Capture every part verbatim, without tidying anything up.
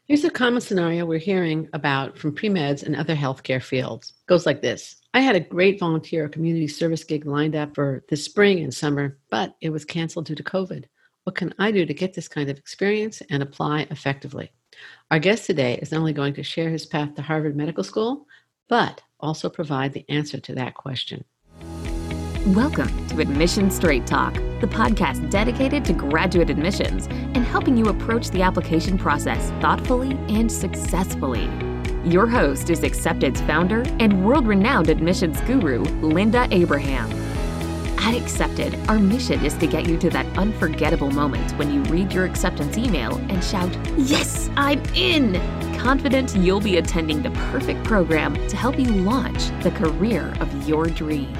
Here's a common scenario we're hearing about from pre-meds and other healthcare fields. It goes like this. I had a great volunteer community service gig lined up for this spring and summer, but it was canceled due to COVID. What can I do to get this kind of experience and apply effectively? Our guest today is not only going to share his path to Harvard Medical School, but also provide the answer to that question. Welcome to Admission Straight Talk, the podcast dedicated to graduate admissions and helping you approach the application process thoughtfully and successfully. Your host is Accepted's founder and world-renowned admissions guru, Linda Abraham. At Accepted, our mission is to get you to that unforgettable moment when you read your acceptance email and shout, "Yes, I'm in!" confident you'll be attending the perfect program to help you launch the career of your dreams.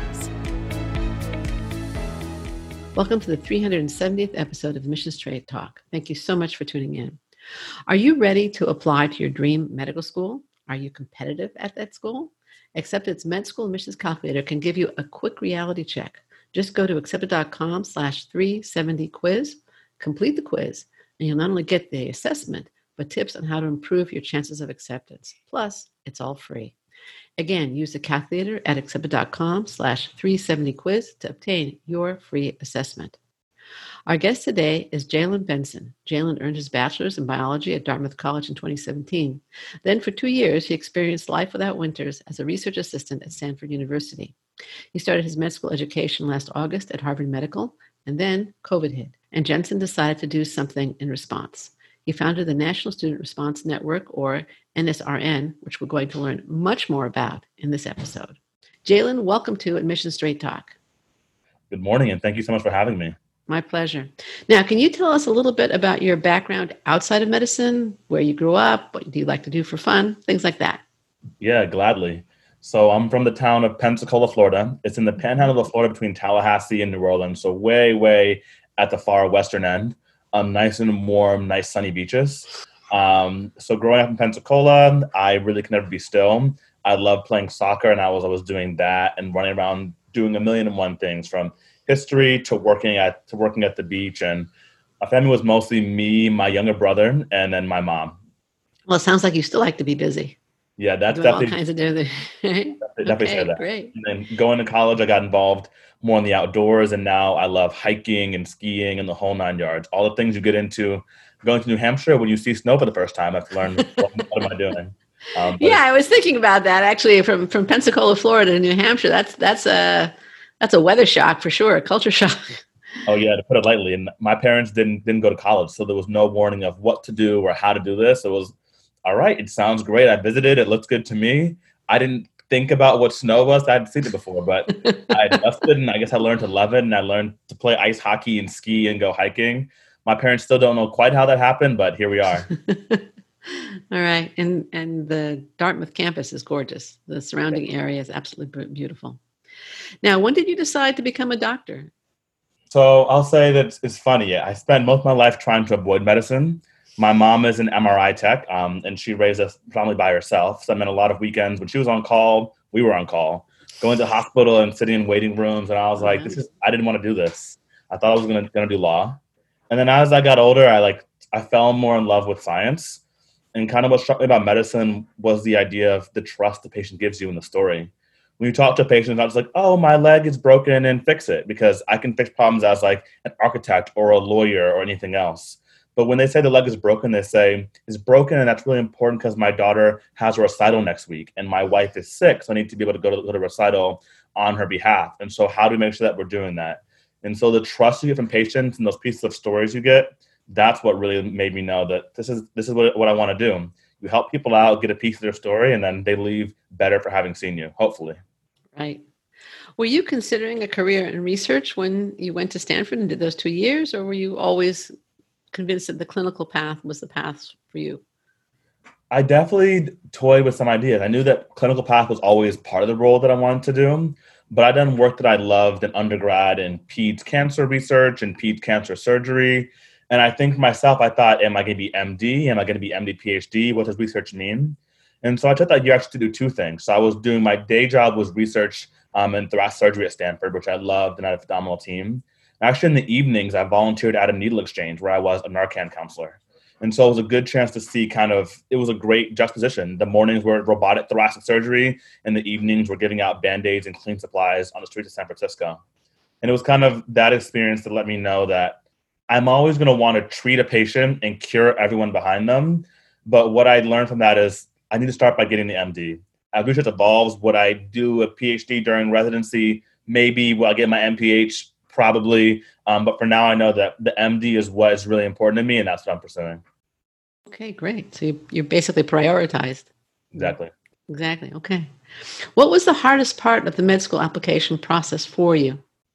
Welcome to the three hundred seventieth episode of Admission Straight Talk. Thank you so much for tuning in. Are you ready to apply to your dream medical school? Are you competitive at that school? Accepted's Med School Admissions Calculator can give you a quick reality check. Just go to accepted.com slash 370 quiz, complete the quiz, and you'll not only get the assessment, but tips on how to improve your chances of acceptance. Plus, it's all free. Again, use the calculator at accepted.com slash 370 quiz to obtain your free assessment. Our guest today is Jalen Benson. Jalen earned his bachelor's in biology at Dartmouth College in twenty seventeen. Then for two years, he experienced life without winters as a research assistant at Stanford University. He started his med school education last August at Harvard Medical, and then COVID hit, and Jensen decided to do something in response. He founded the National Student Response Network, or N S R N, which we're going to learn much more about in this episode. Jalen, welcome to Admission Straight Talk. Good morning, and thank you so much for having me. My pleasure. Now, can you tell us a little bit about your background outside of medicine, where you grew up, what do you like to do for fun, things like that? Yeah, gladly. So I'm from the town of Pensacola, Florida. It's in the panhandle of Florida between Tallahassee and New Orleans, so way, way at the far western end. Um, nice and warm, nice sunny beaches. Um, so growing up in Pensacola, I really could never be still. I loved playing soccer, and I was always doing that and running around doing a million and one things, from history to working at to working at the beach. And my family was mostly me, my younger brother, and then my mom. Well, it sounds like you still like to be busy. Yeah, that's doing definitely all kinds of different things. definitely, definitely Okay, say that. great. And then going to college, I got involved more in the outdoors, and now I love hiking and skiing and the whole nine yards. All the things you get into going to New Hampshire when you see snow for the first time. I have to learn what, what am I doing. Um, Yeah, I was thinking about that actually. From from Pensacola, Florida to New Hampshire, that's that's a that's a weather shock for sure, a culture shock. Oh yeah, to put it lightly. And my parents didn't didn't go to college, so there was no warning of what to do or how to do this. It was all right. It sounds great. I visited. It looks good to me. I didn't think about what snow was. I'd seen it before, but I adjusted, and I guess I learned to love it. And I learned to play ice hockey and ski and go hiking. My parents still don't know quite how that happened, but here we are. All right, and and the Dartmouth campus is gorgeous. The surrounding area is absolutely beautiful. Now, when did you decide to become a doctor? So I'll say that it's funny. I spent most of my life trying to avoid medicine. My mom is an M R I tech, um, and she raised us probably by herself. So I meant a lot of weekends when she was on call, we were on call, going to the hospital and sitting in waiting rooms. And I was like, "This is." I didn't want to do this. I thought I was going to going to do law. And then as I got older, I like I fell more in love with science. And kind of what struck me about medicine was the idea of the trust the patient gives you in the story. When you talk to patients, I was like, "Oh, my leg is broken and fix it," because I can fix problems as like an architect or a lawyer or anything else. But when they say the leg is broken, they say it's broken, and that's really important because my daughter has a recital next week, and my wife is sick, so I need to be able to go to, go to recital on her behalf. And so how do we make sure that we're doing that? And so the trust you get from patients and those pieces of stories you get, that's what really made me know that this is this is what, what I want to do. You help people out, get a piece of their story, and then they leave better for having seen you, hopefully. Right. Were you considering a career in research when you went to Stanford and did those two years, or were you always convinced that the clinical path was the path for you? I definitely toyed with some ideas. I knew that clinical path was always part of the role that I wanted to do, but I done work that I loved in undergrad in peds cancer research and peds cancer surgery. And I think for myself, I thought, am I going to be M D? Am I going to be M D PhD? What does research mean? And so I took that year actually to do two things. So I was doing, my day job was research um, in thoracic surgery at Stanford, which I loved, and I had a phenomenal team. Actually, in the evenings, I volunteered at a needle exchange where I was a Narcan counselor. And so it was a good chance to see kind of, it was a great juxtaposition. The mornings were robotic thoracic surgery, and the evenings were giving out Band-Aids and clean supplies on the streets of San Francisco. And it was kind of that experience that let me know that I'm always going to want to treat a patient and cure everyone behind them. But what I learned from that is I need to start by getting the M D. As research evolves, would I do a PhD during residency? Maybe. Will I get my M P H? Probably. Um, but for now, I know that the M D is what is really important to me, and that's what I'm pursuing. Okay, great. So you, you're basically prioritized. Exactly. Exactly. Okay. What was the hardest part of the med school application process for you?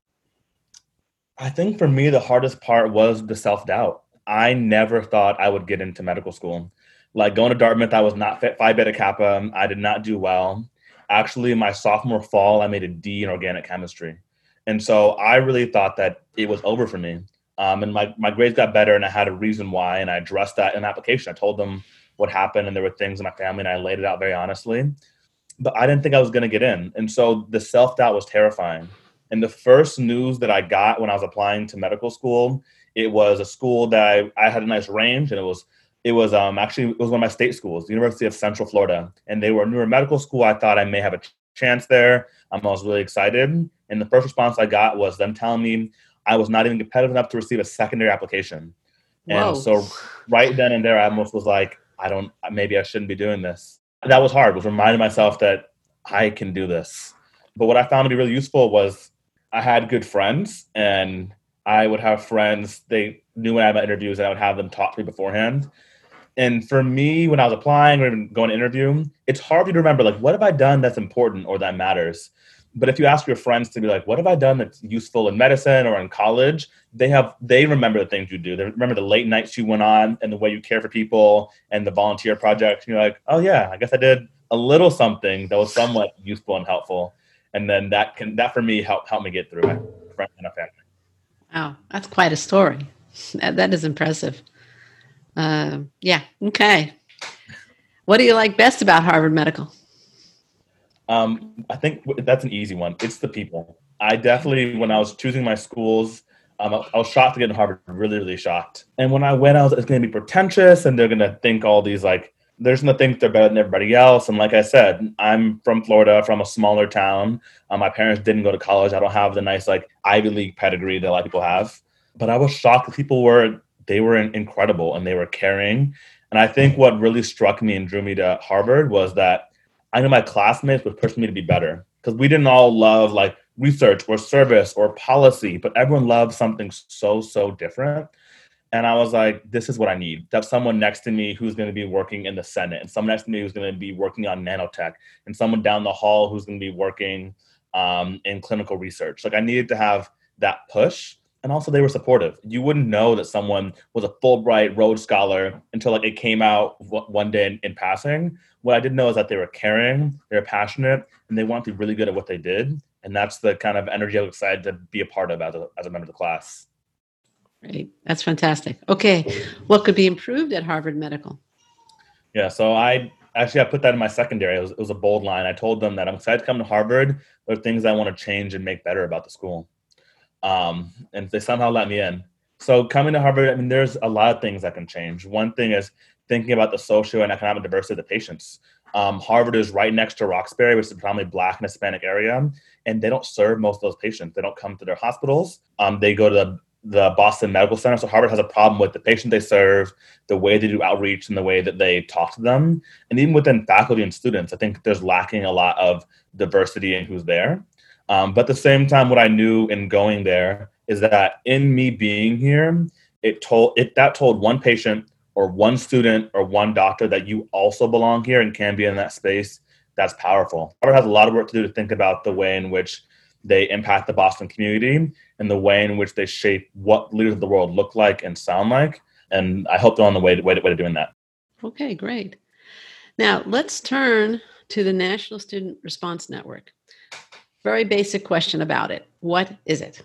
I think for me, the hardest part was the self-doubt. I never thought I would get into medical school. Like going to Dartmouth, I was not fit Phi Beta Kappa. I did not do well. Actually, my sophomore fall, I made a D in organic chemistry. And so I really thought that it was over for me. Um, and my, my grades got better, and I had a reason why, and I addressed that in the application. I told them what happened, and there were things in my family, and I laid it out very honestly. But I didn't think I was going to get in. And so the self-doubt was terrifying. And the first news that I got when I was applying to medical school, it was a school that I, I had a nice range, and it was It was um, actually, it was one of my state schools, the University of Central Florida. And they were a newer medical school. I thought I may have a chance there. Um, I was really excited. And the first response I got was them telling me I was not even competitive enough to receive a secondary application. Whoa. And so right then and there, I almost was like, I don't, maybe I shouldn't be doing this. That was hard, was reminding myself that I can do this. But what I found to be really useful was I had good friends, and I would have friends, they knew when I had my interviews, and I would have them talk to me beforehand. And for me, when I was applying or even going to interview, it's hard for you to remember, like, what have I done that's important or that matters? But if you ask your friends to be like, what have I done that's useful in medicine or in college? They have, they remember the things you do. They remember the late nights you went on and the way you care for people and the volunteer projects. And you're like, oh yeah, I guess I did a little something that was somewhat useful and helpful. And then that can, that for me helped, help me get through it. Friends and a family. Wow. That's quite a story. That, that is impressive. Uh, yeah. Okay. What do you like best about Harvard Medical? Um, I think that's an easy one. It's the people. I definitely, when I was choosing my schools, um, I, I was shocked to get into Harvard, really, really shocked. And when I went, I was, it's going to be pretentious, and they're going to think all these, like, there's going to think they're better than everybody else. And like I said, I'm from Florida, from a smaller town. Um, my parents didn't go to college. I don't have the nice, like, Ivy League pedigree that a lot of people have. But I was shocked that people were, they were incredible, and they were caring. And I think what really struck me and drew me to Harvard was that I know my classmates would push me to be better, because we didn't all love like research or service or policy, but everyone loved something so, so different. And I was like, this is what I need. To have someone next to me who's going to be working in the Senate, and someone next to me who's going to be working on nanotech, and someone down the hall who's going to be working um, in clinical research. Like I needed to have that push. And also they were supportive. You wouldn't know that someone was a Fulbright Rhodes Scholar until like it came out w- one day in, in passing. What I did know is that they were caring, they were passionate, and they wanted to be really good at what they did. And that's the kind of energy I was excited to be a part of as a, as a member of the class. Great. That's fantastic. Okay. What could be improved at Harvard Medical? Yeah, so I actually, I put that in my secondary. It was, it was a bold line. I told them that I'm excited to come to Harvard. There are things I want to change and make better about the school. Um, and they somehow let me in. So coming to Harvard, I mean, there's a lot of things that can change. One thing is thinking about the social and economic diversity of the patients. Um, Harvard is right next to Roxbury, which is a predominantly Black and Hispanic area, and they don't serve most of those patients. They don't come to their hospitals. Um, they go to the, the Boston Medical Center. So Harvard has a problem with the patient they serve, the way they do outreach, and the way that they talk to them. And even within faculty and students, I think there's lacking a lot of diversity in who's there. Um, but at the same time, what I knew in going there is that in me being here, it told it that told one patient or one student or one doctor that you also belong here and can be in that space. That's powerful. Harvard has a lot of work to do to think about the way in which they impact the Boston community and the way in which they shape what leaders of the world look like and sound like. And I hope they're on the way to, way to, way to doing that. Okay, great. Now let's turn to the National Student Response Network. Very basic question about it. What is it?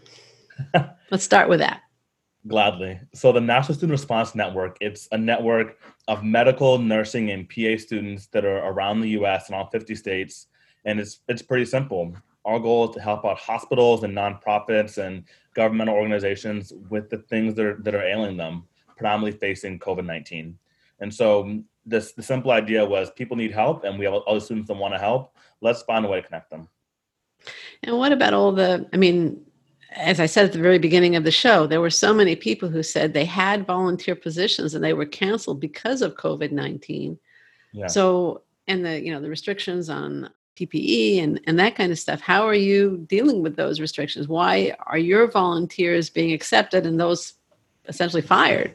Let's start with that. Gladly. So the National Student Response Network, it's a network of medical, nursing, and P A students that are around the U S and all fifty states. And it's it's pretty simple. Our goal is to help out hospitals and nonprofits and governmental organizations with the things that are, that are ailing them. predominantly facing COVID nineteen. And so this, the simple idea was people need help and we have all the students that want to help. Let's find a way to connect them. And what about all the, I mean, as I said at the very beginning of the show, there were so many people who said they had volunteer positions and they were canceled because of COVID nineteen. Yeah. So, and the, you know, the restrictions on P P E and, and that kind of stuff. How are you dealing with those restrictions? Why are your volunteers being accepted and those essentially fired?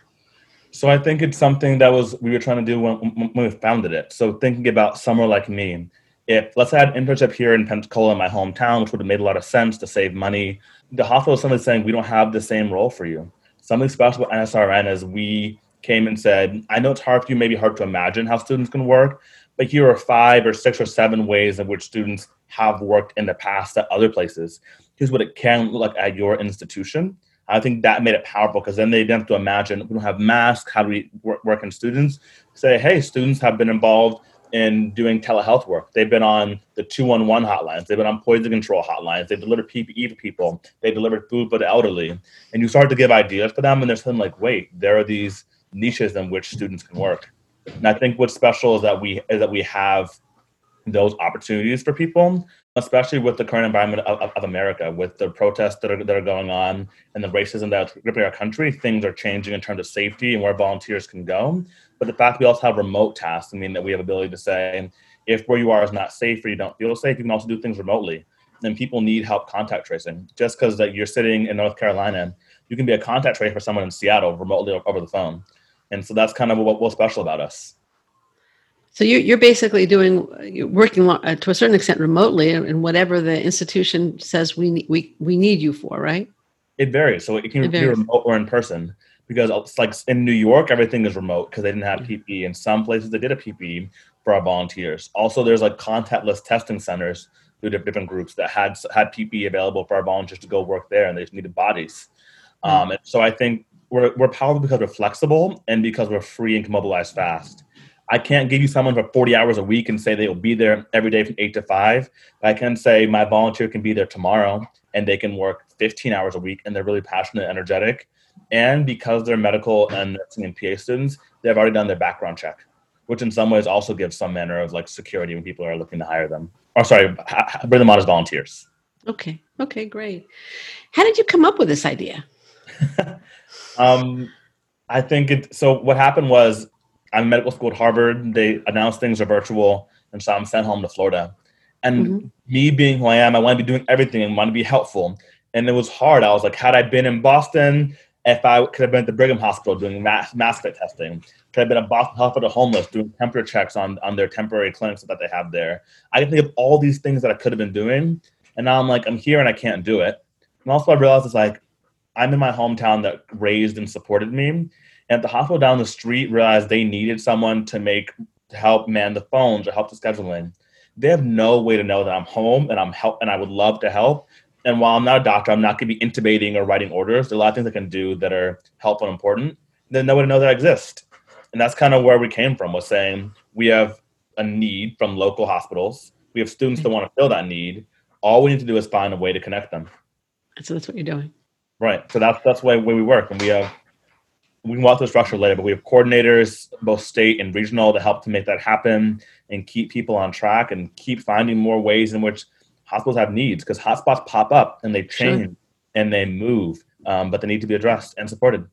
So I think it's something that was we were trying to do when, when we founded it. So thinking about someone like me, if let's say I had an internship here in Pensacola, in my hometown, which would have made a lot of sense to save money, the hospital is suddenly saying we don't have the same role for you. Something special about N S R N is we came and said, I know it's hard for you, maybe hard to imagine how students can work, but here are five or six or seven ways in which students have worked in the past at other places. Here's what it can look like at your institution. I think that made it powerful because then they didn't have to imagine, we don't have masks, how do we work, work in students? Say, hey, students have been involved in doing telehealth work. They've been on the two one one hotlines. They've been on poison control hotlines. They've delivered P P E for people. They delivered food for the elderly. And you start to give ideas for them and they're suddenly like, wait, there are these niches in which students can work. And I think what's special is that we is that we have those opportunities for people, especially with the current environment of, of, of America, with the protests that are that are going on and the racism that's gripping our country. Things are changing in terms of safety and where volunteers can go. But the fact we also have remote tasks, I mean, that we have ability to say, if where you are is not safe or you don't feel safe, you can also do things remotely. And people need help contact tracing. Just because that you're sitting in North Carolina, you can be a contact tracer for someone in Seattle remotely over the phone. And so that's kind of what, what's special about us. So you're, you're basically doing, you're working uh, to a certain extent remotely in whatever the institution says we need, we, we need you for, right? It varies. So it can it be remote or in person, because it's like in New York, everything is remote because they didn't have P P E. In some places they did a P P E for our volunteers. Also, there's like contactless testing centers through different groups that had had P P E available for our volunteers to go work there, and they just needed bodies. Mm-hmm. Um, and so I think we're we're powerful because we're flexible and because we're free and can mobilize fast. I can't give you someone for forty hours a week and say they will be there every day from eight to five. I can say my volunteer can be there tomorrow and they can work fifteen hours a week and they're really passionate and energetic. And because they're medical and nursing and P A students, they've already done their background check, which in some ways also gives some manner of like security when people are looking to hire them. Or sorry, bring them on as volunteers. Okay. Okay, great. How did you come up with this idea? um, I think it, so what happened was, I'm in medical school at Harvard. They announced things are virtual. And so I'm sent home to Florida. And mm-hmm. me being who I am, I want to be doing everything and want to be helpful. And it was hard. I was like, had I been in Boston, if I could have been at the Brigham Hospital doing mass, mask fit testing, could have been at Boston Hospital homeless doing temperature checks on, on their temporary clinics that they have there. I can think of all these things that I could have been doing. And now I'm like, I'm here and I can't do it. And also I realized it's like, I'm in my hometown that raised and supported me. And at the hospital down the street realized they needed someone to make to help man the phones or help the scheduling. They have no way to know that I'm home and I'm help and I would love to help. And while I'm not a doctor, I'm not going to be intubating or writing orders. There are a lot of things I can do that are helpful and important. There's no way to know that I exist. And that's kind of where we came from, was saying we have a need from local hospitals. We have students that want to fill that need. All we need to do is find a way to connect them. So that's what you're doing. Right. So that's that's the way, way we work. And we have We can walk through the structure later, but we have coordinators, both state and regional, to help to make that happen and keep people on track and keep finding more ways in which hospitals have needs, because hotspots pop up and they change sure. and they move, um, but they need to be addressed and supported.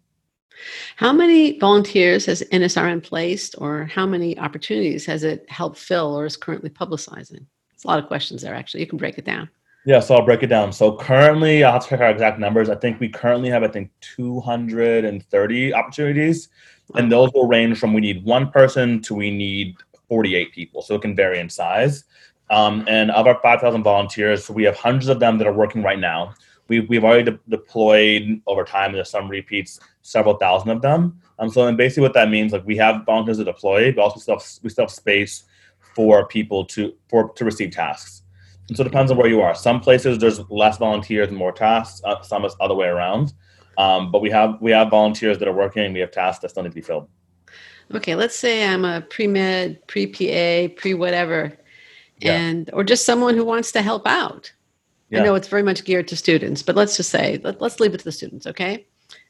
How many volunteers has N S R N placed, or how many opportunities has it helped fill or is currently publicizing? It's a lot of questions there, actually. You can break it down. Yeah, so I'll break it down. So currently, I'll have to check our exact numbers. I think we currently have, I think, two hundred thirty opportunities. Wow. And those will range from we need one person to we need forty-eight people. So it can vary in size. Um, and of our five thousand volunteers, we have hundreds of them that are working right now. We've, we've already de- deployed over time, and there's some repeats, several thousand of them. Um, so and basically what that means, like we have volunteers to deploy, but also still have, we still have space for people to for to receive tasks. And so it depends on where you are. Some places there's less volunteers and more tasks. Uh, some is the other way around. Um, but we have we have volunteers that are working. We have tasks that still need to be filled. Okay, let's say I'm a pre-med, pre-P A, pre-whatever, yeah. and or just someone who wants to help out. Yeah. I know it's very much geared to students, but let's just say, let, let's leave it to the students, okay?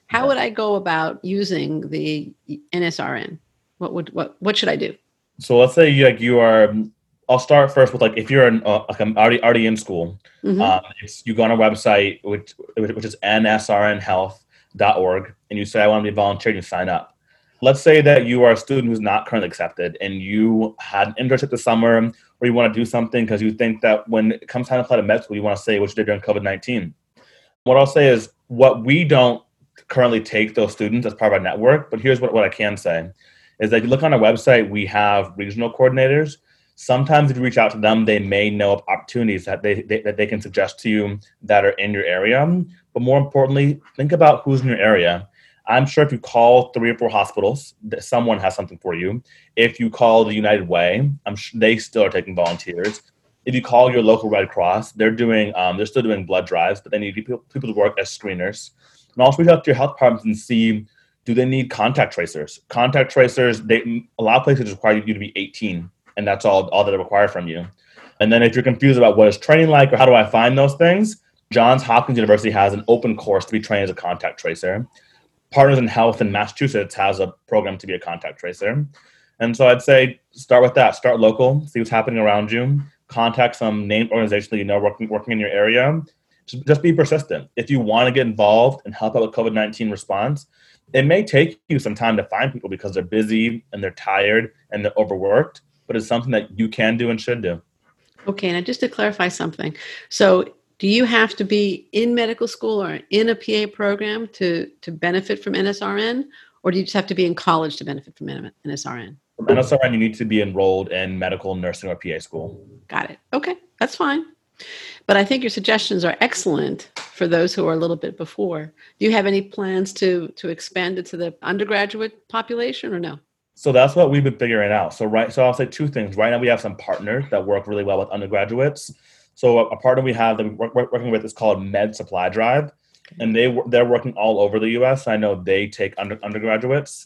How Yeah. would I go about using the N S R N? What would what what should I do? So let's say you like you are. I'll start first with like if you're in, uh, like I'm already already in school. Mm-hmm. Um, it's, you go on a website which which is N S R N health dot org, and you say I want to be volunteer, and you sign up. Let's say that you are a student who's not currently accepted, and you had an internship this summer, or you want to do something because you think that when it comes time to apply to med school, you want to say what you did during COVID nineteen. What I'll say is what we don't currently take those students as part of our network, but here's what, what I can say is that if you look on our website, we have regional coordinators. Sometimes if you reach out to them, they may know of opportunities that they, they that they can suggest to you that are in your area. But more importantly, think about who's in your area. I'm sure if you call three or four hospitals, that someone has something for you. If you call the United Way, I'm sure they still are taking volunteers. If you call your local Red Cross, they're doing um, they're still doing blood drives, but they need people, people to work as screeners. And also reach out to your health departments and see, do they need contact tracers? Contact tracers, they a lot of places require you to be eighteen, and that's all, all that they require from you. And then if you're confused about what is training like or how do I find those things, Johns Hopkins University has an open course to be trained as a contact tracer. Partners in Health in Massachusetts has a program to be a contact tracer. And so I'd say start with that. Start local, see what's happening around you. Contact some named organization that you know working, working in your area. Just, just be persistent. If you want to get involved and help out with COVID nineteen response, it may take you some time to find people because they're busy and they're tired and they're overworked, but it's something that you can do and should do. Okay, now just to clarify something. So do you have to be in medical school or in a P A program to, to benefit from N S R N? Or do you just have to be in college to benefit from N S R N? From N S R N, you need to be enrolled in medical, nursing, or P A school. Got it. Okay, that's fine. But I think your suggestions are excellent for those who are a little bit before. Do you have any plans to, to expand it to the undergraduate population or no? So that's what we've been figuring out. So right, so I'll say two things. Right now we have some partners that work really well with undergraduates. So a, a partner we have that we're working with is called Med Supply Drive, okay. and they they're working all over the U S. I know they take under, undergraduates.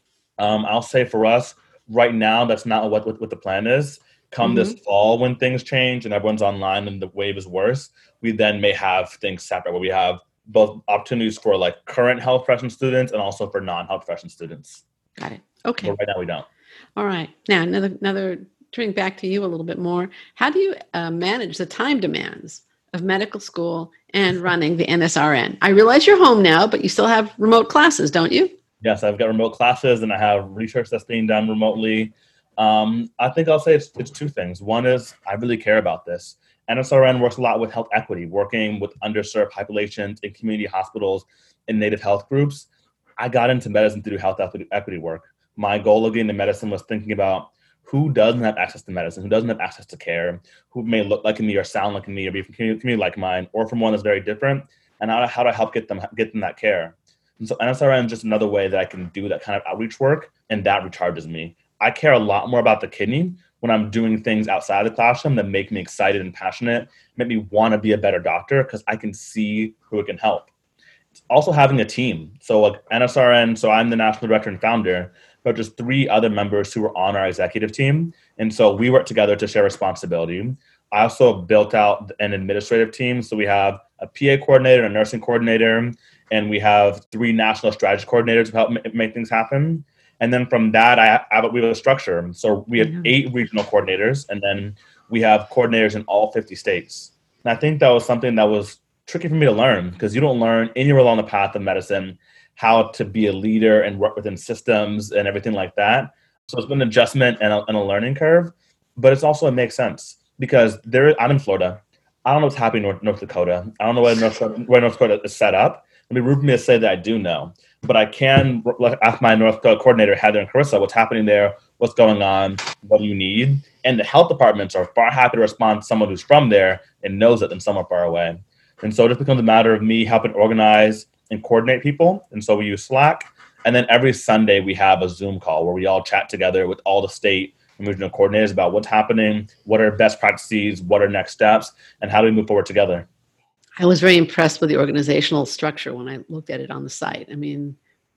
Um, I'll say for us right now, that's not what what, what the plan is. Come mm-hmm. this fall, when things change and everyone's online and the wave is worse, we then may have things separate where we have both opportunities for like current health profession students and also for non-health profession students. Got it. Okay. But right now we don't. All right. Now another another turning back to you a little bit more. How do you uh, manage the time demands of medical school and running the N S R N? I realize you're home now, but you still have remote classes, don't you? Yes, I've got remote classes and I have research that's being done remotely. Um, I think I'll say it's, it's two things. One is I really care about this. N S R N works a lot with health equity, working with underserved populations in community hospitals and native health groups. I got into medicine to do health equity work. My goal of getting into medicine was thinking about who doesn't have access to medicine, who doesn't have access to care, who may look like me or sound like me or be from a community like mine or from one that's very different, and how to, how to help get them get them that care. And so N S R N is just another way that I can do that kind of outreach work, and that recharges me. I care a lot more about the kidney when I'm doing things outside the classroom that make me excited and passionate, make me want to be a better doctor because I can see who it can help. It's also having a team. So like N S R N, so I'm the national director and founder, but just three other members who were on our executive team. And so we work together to share responsibility. I also built out an administrative team. So we have a P A coordinator, a nursing coordinator, and we have three national strategy coordinators to help m- make things happen. And then from that, I have, we have a structure. So we have mm-hmm. eight regional coordinators, and then we have coordinators in all fifty states. And I think that was something that was tricky for me to learn because you don't learn anywhere along the path of medicine how to be a leader and work within systems and everything like that. So it's been an adjustment and a, and a learning curve, but it's also, it makes sense because there, I'm in Florida. I don't know what's happening in North, North Dakota. I don't know where North, where North Dakota is set up. It'd be rude for me to say that I do know, but I can ask my North Dakota coordinator, Heather and Carissa, what's happening there, what's going on, what do you need? And the health departments are far happy to respond to someone who's from there and knows it than someone far away. And so it just becomes a matter of me helping organize and coordinate people. And so we use Slack. And then every Sunday we have a Zoom call where we all chat together with all the state and regional coordinators about what's happening, what are best practices, what are next steps, and how do we move forward together. I was very impressed with the organizational structure when I looked at it on the site. I mean,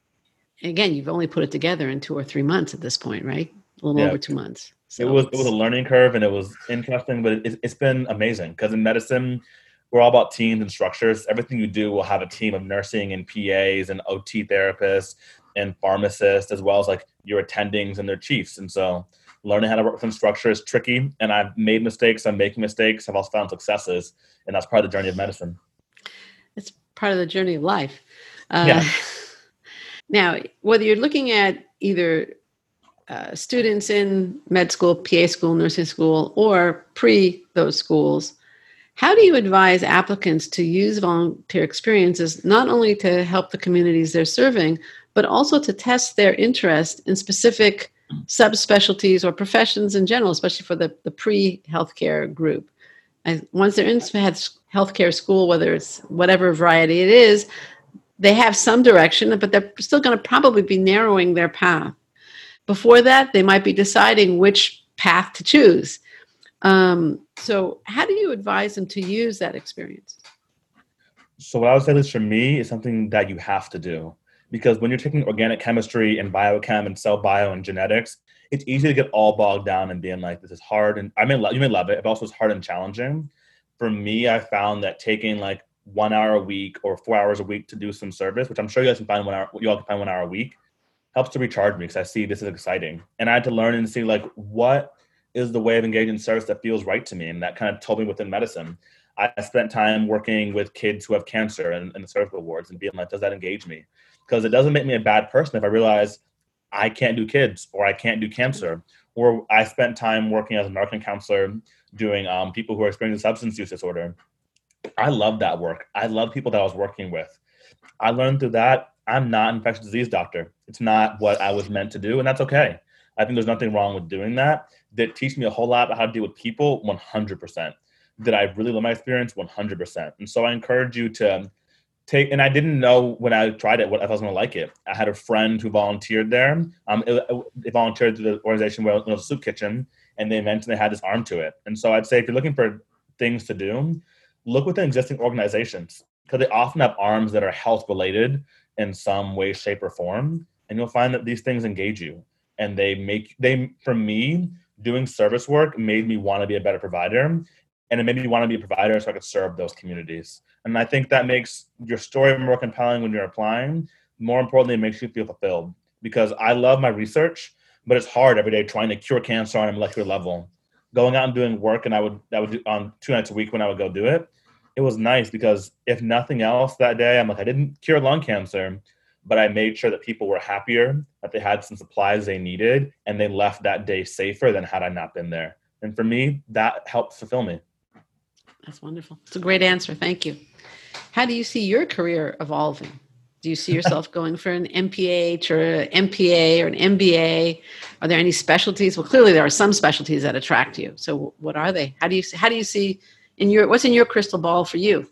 again, you've only put it together in two or three months at this point, right? A little yeah. over two months. So it was it was a learning curve and it was interesting, but it, it's been amazing because in medicine, we're all about teams and structures. Everything you do will have a team of nursing and P As and O T therapists and pharmacists, as well as like your attendings and their chiefs. And so learning how to work within structure is tricky. And I've made mistakes. I'm making mistakes. I've also found successes. And that's part of the journey of medicine. It's part of the journey of life. Uh, Yeah. Now, whether you're looking at either uh, students in med school, P A school, nursing school, or pre those schools, how do you advise applicants to use volunteer experiences not only to help the communities they're serving, but also to test their interest in specific subspecialties or professions in general, especially for the, the pre-healthcare group? And once they're in healthcare school, whether it's whatever variety it is, they have some direction, but they're still going to probably be narrowing their path. Before that, they might be deciding which path to choose. Um, so how do you advise them to use that experience? So what I would say, at least for me, is something that you have to do. Because when you're taking organic chemistry and biochem and cell bio and genetics, it's easy to get all bogged down and being like, this is hard. And I mean, you may love it, but also it's hard and challenging. For me, I found that taking like one hour a week or four hours a week to do some service, which I'm sure you guys can find one hour, you all can find one hour a week, helps to recharge me because I see this is exciting. And I had to learn and see like, what is the way of engaging in service that feels right to me? And that kind of told me within medicine. I spent time working with kids who have cancer and, and the surgical wards and being like, does that engage me? Because it doesn't make me a bad person if I realize I can't do kids or I can't do cancer. Or I spent time working as a Narcan counselor doing um, people who are experiencing substance use disorder. I love that work. I love people that I was working with. I learned through that I'm not an infectious disease doctor. It's not what I was meant to do, and that's okay. I think there's nothing wrong with doing that. Did it teach me a whole lot about how to deal with people? one hundred percent. Did I really love my experience? one hundred percent. And so I encourage you to take, and I didn't know when I tried it what if I was going to like it. I had a friend who volunteered there. Um, it, it volunteered to the organization where it was a soup kitchen, and they mentioned they had this arm to it. And so I'd say if you're looking for things to do, look within existing organizations because they often have arms that are health related in some way, shape, or form. And you'll find that these things engage you. And they make, they, for me, doing service work made me want to be a better provider. And it made me want to be a provider so I could serve those communities. And I think that makes your story more compelling when you're applying. More importantly, it makes you feel fulfilled. Because I love my research, but it's hard every day trying to cure cancer on a molecular level. Going out and doing work, and I would I would do on two nights a week when I would go do it. It was nice because if nothing else that day, I'm like, I didn't cure lung cancer, but I made sure that people were happier, that they had some supplies they needed, and they left that day safer than had I not been there. And for me, that helped fulfill me. That's wonderful. It's a great answer. Thank you. How do you see your career evolving? Do you see yourself going for an M P H or an M P A or an M B A? Are there any specialties? Well, clearly there are some specialties that attract you. So what are they? How do you how do you see in your what's in your crystal ball for you?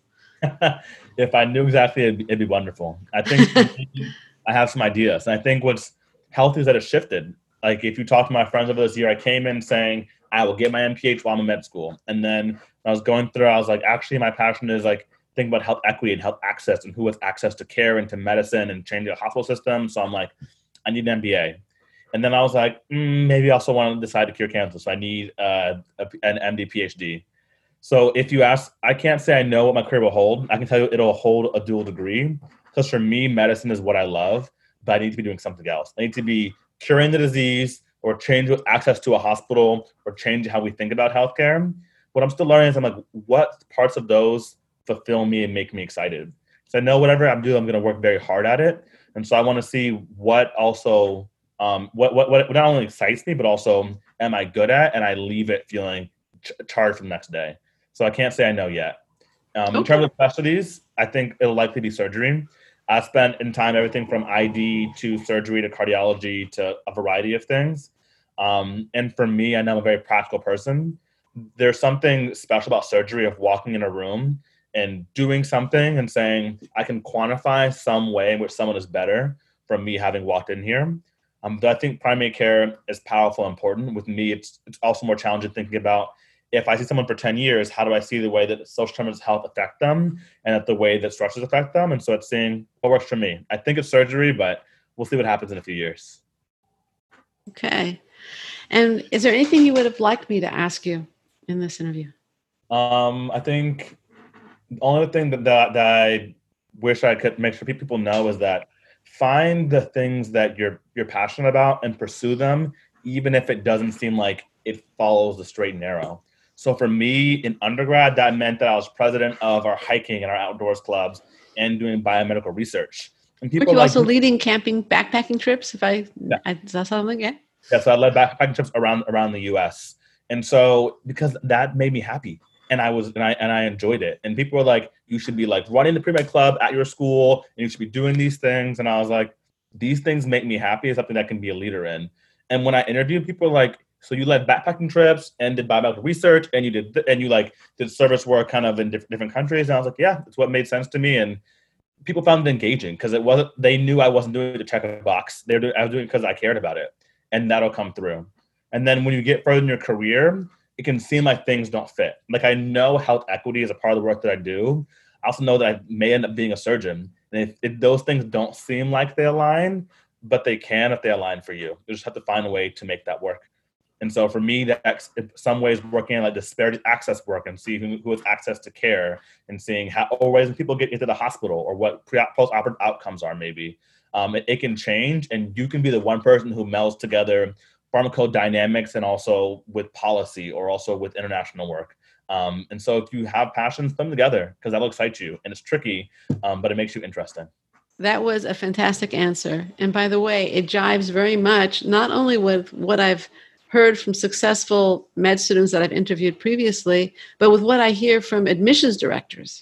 If I knew exactly, it'd be, it'd be wonderful. I think I have some ideas. And I think what's healthy is that it's shifted. Like if you talk to my friends over this year, I came in saying, I will get my M P H while I'm in med school. And then when I was going through, I was like, actually, my passion is like, think about health equity and health access and who has access to care and to medicine and changing the hospital system. So I'm like, I need an M B A. And then I was like, mm, maybe I also want to decide to cure cancer. So I need uh, a, an M D P H D. So if you ask, I can't say I know what my career will hold. I can tell you it'll hold a dual degree because for me, medicine is what I love, but I need to be doing something else. I need to be curing the disease or change with access to a hospital or change how we think about healthcare. What I'm still learning is I'm like, what parts of those fulfill me and make me excited? So I know whatever I'm doing, I'm going to work very hard at it. And so I want to see what also, um, what, what, what not only excites me, but also am I good at, and I leave it feeling ch- charged for the next day. So I can't say I know yet. Um, okay. In terms of specialties, I think it'll likely be surgery. I spent in time everything from I D to surgery to cardiology to a variety of things. Um, and for me, I know I'm a very practical person. There's something special about surgery of walking in a room and doing something and saying, I can quantify some way in which someone is better from me having walked in here. Um, but I think primary care is powerful and important. With me, it's it's also more challenging thinking about if I see someone for ten years, how do I see the way that social determinants of health affect them and that the way that structures affect them? And so it's seeing what works for me. I think it's surgery, but we'll see what happens in a few years. Okay. And is there anything you would have liked me to ask you in this interview? Um, I think The only thing that, that, that I wish I could make sure people know is that find the things that you're you're passionate about and pursue them, even if it doesn't seem like it follows the straight and narrow. So for me in undergrad, that meant that I was president of our hiking and our outdoors clubs and doing biomedical research. And people Weren't you like, also leading camping, backpacking trips? If I, yeah. I is that something? Yeah. Yeah. So I led backpacking trips around around the U S. And so because that made me happy. And I was, and I, and I enjoyed it. And people were like, you should be like running the pre-med club at your school and you should be doing these things. And I was like, these things make me happy. It's something that I can be a leader in. And when I interviewed people, like, so you led backpacking trips and did biomedical research and you did, and you like did service work kind of in different, different countries. And I was like, yeah, it's what made sense to me. And people found it engaging because it wasn't, they knew I wasn't doing it to check a box. They were doing, I was doing it because I cared about it, and that'll come through. And then when you get further in your career, it can seem like things don't fit. Like I know health equity is a part of the work that I do. I also know that I may end up being a surgeon. And if, if those things don't seem like they align, but they can if they align for you. You just have to find a way to make that work. And so for me, that's in some ways working on like disparate access work and see who, who has access to care and seeing how, or ways people get into the hospital or what pre post-operative outcomes are maybe. Um, it, it can change, and you can be the one person who melds together pharmacodynamics and also with policy or also with international work. Um, and so if you have passions, put them together because that'll excite you. And it's tricky, um, but it makes you interesting. That was a fantastic answer. And by the way, it jives very much, not only with what I've heard from successful med students that I've interviewed previously, but with what I hear from admissions directors.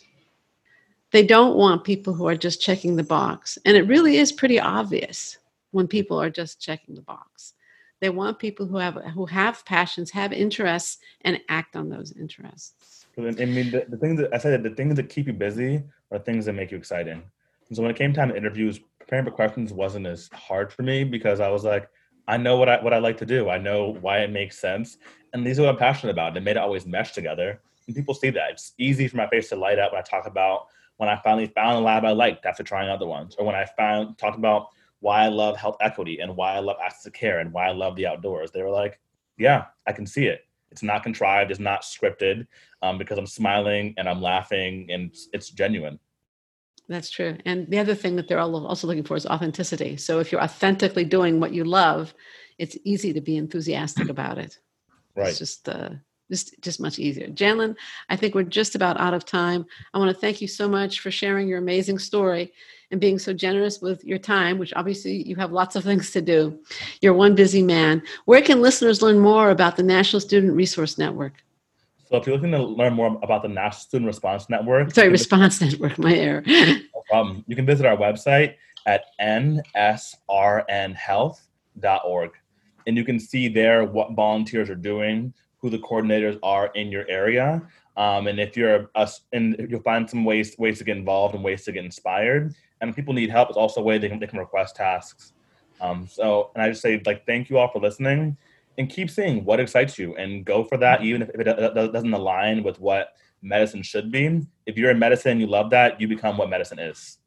They don't want people who are just checking the box. And it really is pretty obvious when people are just checking the box. They want people who have who have passions, have interests, and act on those interests. I mean, the, the things that I said, the things that keep you busy are things that make you exciting. And so when it came time to interviews, preparing for questions wasn't as hard for me because I was like, I know what I what I like to do. I know why it makes sense, and these are what I'm passionate about. And it made it always mesh together, and people see that. It's easy for my face to light up when I talk about when I finally found a lab I liked after trying other ones, or when I found talked about why I love health equity and why I love access to care and why I love the outdoors. They were like, yeah, I can see it. It's not contrived. It's not scripted um, because I'm smiling and I'm laughing and it's, it's genuine. That's true. And the other thing that they're also looking for is authenticity. So if you're authentically doing what you love, it's easy to be enthusiastic about it. Right. It's just uh, just just much easier. Janlyn, I think we're just about out of time. I want to thank you so much for sharing your amazing story and being so generous with your time, which obviously you have lots of things to do. You're one busy man. Where can listeners learn more about the National Student Resource Network? So if you're looking to learn more about the National Student Response Network. Sorry, Response visit, Network, my error. No problem. You can visit our website at N S R N health dot org. And you can see there what volunteers are doing, who the coordinators are in your area. Um, and if you're us, and you'll find some ways ways to get involved and ways to get inspired. And if people need help, it's also a way they can, they can request tasks. Um, so, and I just say, like, thank you all for listening, and keep seeing what excites you and go for that, even if it doesn't align with what medicine should be. If you're in medicine and you love that, you become what medicine is.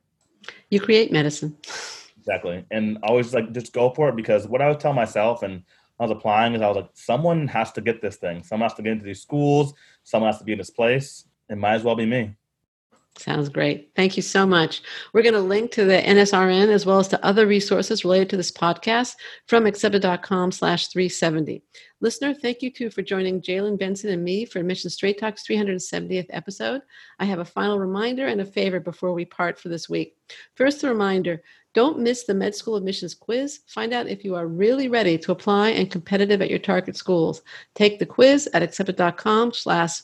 You create medicine. Exactly. And always like, just go for it, because what I would tell myself and I was applying is I was like, someone has to get this thing. Someone has to get into these schools. Someone has to be in this place. It might as well be me. Sounds great. Thank you so much. We're going to link to the N S R N as well as to other resources related to this podcast from accepted.com slash 370. Listener, thank you too for joining Jaylyn Benson and me for Admission Straight Talk's three hundred seventieth episode. I have a final reminder and a favor before we part for this week. First, a reminder, don't miss the med school admissions quiz. Find out if you are really ready to apply and competitive at your target schools. Take the quiz at accepted.com slash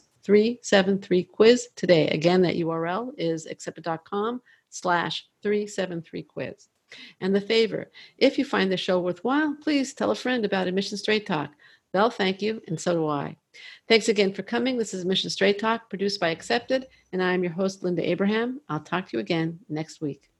373 quiz today. Again, that U R L is accepted.com slash 373 quiz. And the favor, if you find the show worthwhile, please tell a friend about Admission Straight Talk. They'll thank you, and so do I. Thanks again for coming. This is Admission Straight Talk, produced by Accepted, and I am your host, Linda Abraham. I'll talk to you again next week.